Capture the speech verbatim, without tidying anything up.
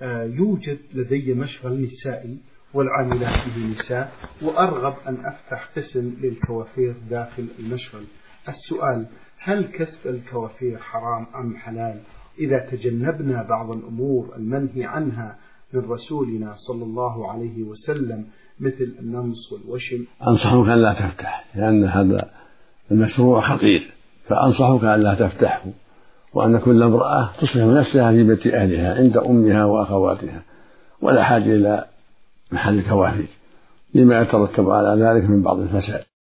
يوجد لدي مشغل نسائي والعاملات به نساء، وأرغب أن أفتح قسم للكوافير داخل المشغل. السؤال: هل كسب الكوافير حرام أم حلال إذا تجنبنا بعض الأمور المنهي عنها من رسولنا صلى الله عليه وسلم مثل النمص والوشم؟ أنصحك أن لا تفتح، لأن هذا المشروع خطير، فأنصحك أن لا تفتحه، وأن كل امرأة تصلح نفسها في بيت أهلها عند أمها وأخواتها، ولا حاجة إلى محل الكوافير لما يترتب على ذلك من بعض الفساد.